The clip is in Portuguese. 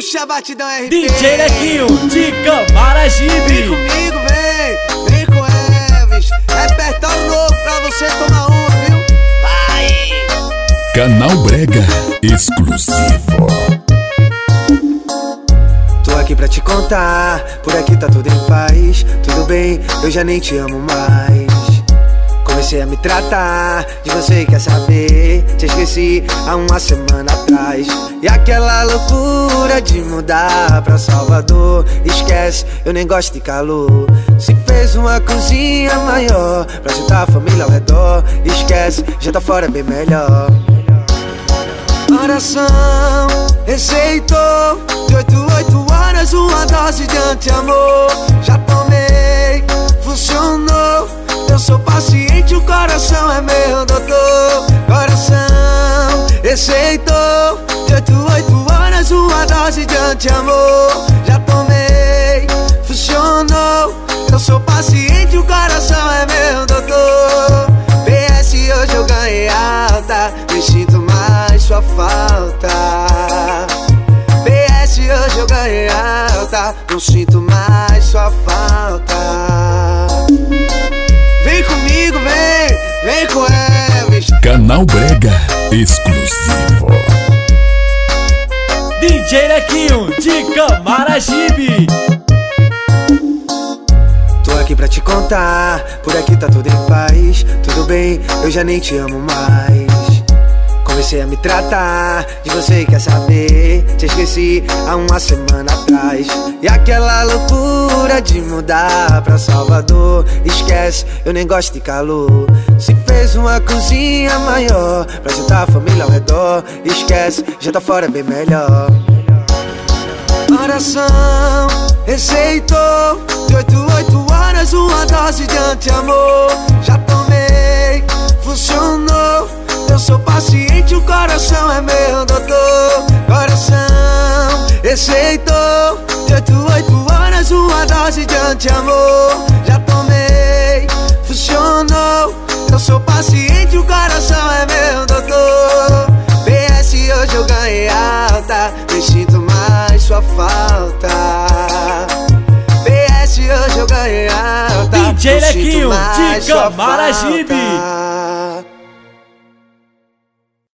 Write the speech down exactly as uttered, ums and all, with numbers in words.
Puxa, batidão R P. D J Nequinho de Camaragibe. Vem comigo, vem, vem com Elvis. Repertório novo pra você tomar uma, viu? Vai! Canal Brega exclusivo. Tô aqui pra te contar, por aqui tá tudo em paz. Tudo bem, eu já nem te amo mais. Comecei a me tratar de você, quer saber? Te esqueci há uma semana atrás. E aquela loucura de mudar pra Salvador, esquece, eu nem gosto de calor. Se fez uma cozinha maior pra juntar a família ao redor, esquece, já tá fora bem melhor. Oração, receitou de oito, oito horas uma dose de anti-amor. Já tomei, funcionou. Eu sou paciente, o coração é meu doutor. Coração, receitou de oito, oito horas uma dose de anti-amor. Já tomei, funcionou. Eu sou paciente, o coração é meu doutor. P S hoje eu ganhei alta, nem sinto mais sua falta. P S hoje eu ganhei alta, não sinto mais sua falta. Vem comigo, vem, vem com Elvis. Canal Brega exclusivo. D J Nequinho de Camaragibe. Tô aqui pra te contar, por aqui tá tudo em paz. Tudo bem, eu já nem te amo mais. Comecei a me tratar de você, quer saber? Te esqueci há uma semana atrás. E aquela loucura de mudar pra Salvador, esquece, eu nem gosto de calor. Se fez uma cozinha maior pra juntar a família ao redor, esquece, já tá fora bem melhor. Oração, receitou de oito, oito horas uma dose de anti-amor. Já tomei, funcionou. Eu sou paciente, o coração é meu doutor. Coração, receitou de oito, oito horas uma dose de anti-amor. Já tomei, funcionou. Eu sou paciente, o coração é meu doutor. P S hoje eu ganhei alta, nem sinto mais sua falta. P S hoje eu ganhei alta, D J não sinto Nequinho mais de sua Camaragibe. falta.